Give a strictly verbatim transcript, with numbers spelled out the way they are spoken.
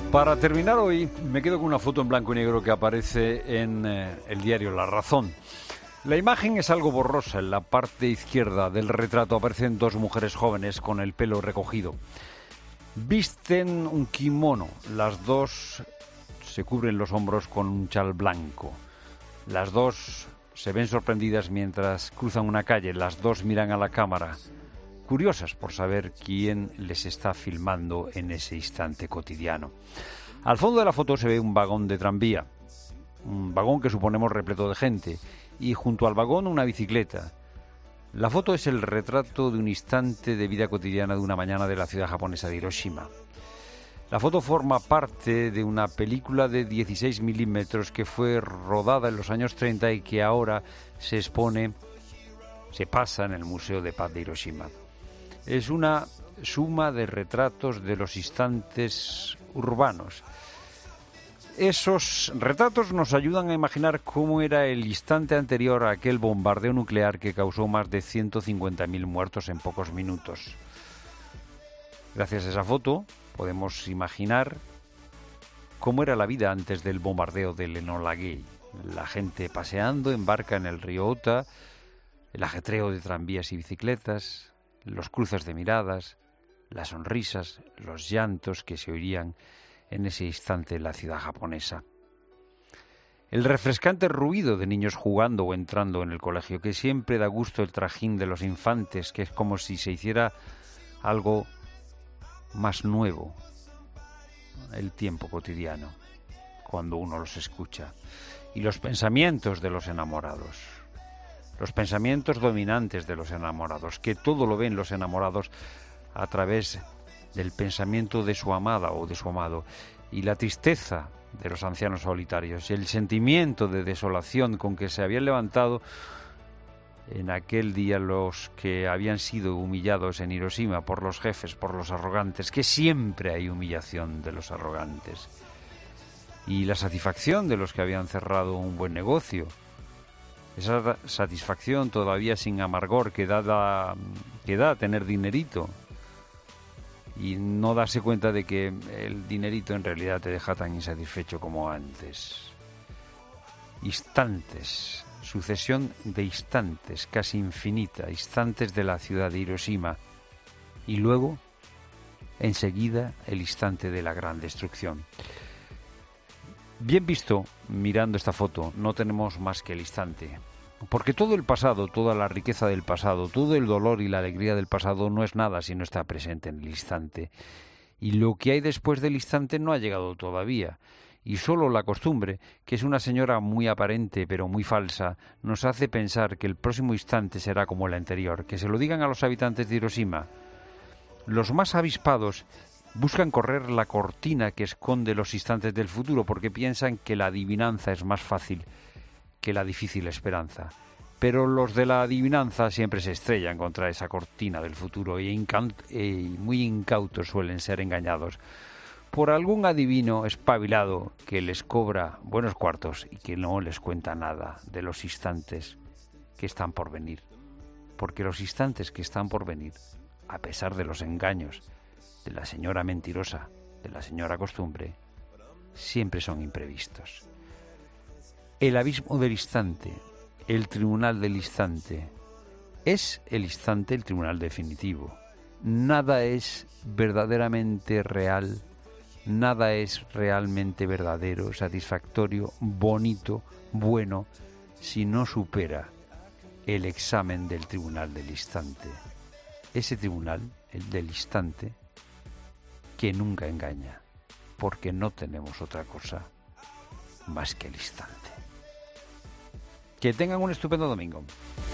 Para terminar hoy, me quedo con una foto en blanco y negro que aparece en eh, el diario La Razón. La imagen es algo borrosa. En la parte izquierda del retrato aparecen dos mujeres jóvenes con el pelo recogido. Visten un kimono. Las dos se cubren los hombros con un chal blanco. Las dos se ven sorprendidas mientras cruzan una calle. Las dos miran a la cámara, curiosas por saber quién les está filmando en ese instante cotidiano. Al fondo de la foto se ve un vagón de tranvía, un vagón que suponemos repleto de gente, y junto al vagón una bicicleta. La foto es el retrato de un instante de vida cotidiana de una mañana de la ciudad japonesa de Hiroshima. La foto forma parte de una película de dieciséis milímetros que fue rodada en los años treinta y que ahora se expone, se pasa en el Museo de Paz de Hiroshima. Es una suma de retratos de los instantes urbanos. Esos retratos nos ayudan a imaginar cómo era el instante anterior a aquel bombardeo nuclear que causó más de ciento cincuenta mil muertos en pocos minutos. Gracias a esa foto podemos imaginar cómo era la vida antes del bombardeo del Enola Gay. La gente paseando en barca en el río Ota, el ajetreo de tranvías y bicicletas, los cruces de miradas, las sonrisas, los llantos que se oirían en ese instante en la ciudad japonesa. El refrescante ruido de niños jugando o entrando en el colegio, que siempre da gusto el trajín de los infantes, que es como si se hiciera algo más nuevo, el tiempo cotidiano, cuando uno los escucha. Y los pensamientos de los enamorados. Los pensamientos dominantes de los enamorados, que todo lo ven los enamorados a través del pensamiento de su amada o de su amado, y la tristeza de los ancianos solitarios, y el sentimiento de desolación con que se habían levantado en aquel día los que habían sido humillados en Hiroshima por los jefes, por los arrogantes, que siempre hay humillación de los arrogantes, y la satisfacción de los que habían cerrado un buen negocio. Esa satisfacción todavía sin amargor que da, que da tener dinerito y no darse cuenta de que el dinerito en realidad te deja tan insatisfecho como antes. Instantes, sucesión de instantes, casi infinita, instantes de la ciudad de Hiroshima, y luego, enseguida, el instante de la gran destrucción. Bien visto, mirando esta foto, no tenemos más que el instante. Porque todo el pasado, toda la riqueza del pasado, todo el dolor y la alegría del pasado no es nada si no está presente en el instante. Y lo que hay después del instante no ha llegado todavía. Y solo la costumbre, que es una señora muy aparente pero muy falsa, nos hace pensar que el próximo instante será como el anterior. Que se lo digan a los habitantes de Hiroshima. Los más avispados buscan correr la cortina que esconde los instantes del futuro porque piensan que la adivinanza es más fácil que la difícil esperanza. Pero los de la adivinanza siempre se estrellan contra esa cortina del futuro y, y muy incautos suelen ser engañados por algún adivino espabilado que les cobra buenos cuartos y que no les cuenta nada de los instantes que están por venir. Porque los instantes que están por venir, a pesar de los engaños de la señora mentirosa, de la señora costumbre, siempre son imprevistos. El abismo del instante, el tribunal del instante, es el instante el tribunal definitivo. Nada es verdaderamente real, nada es realmente verdadero, satisfactorio, bonito, bueno, si no supera el examen del tribunal del instante. Ese tribunal, el del instante, que nunca engaña, porque no tenemos otra cosa más que el instante. Que tengan un estupendo domingo.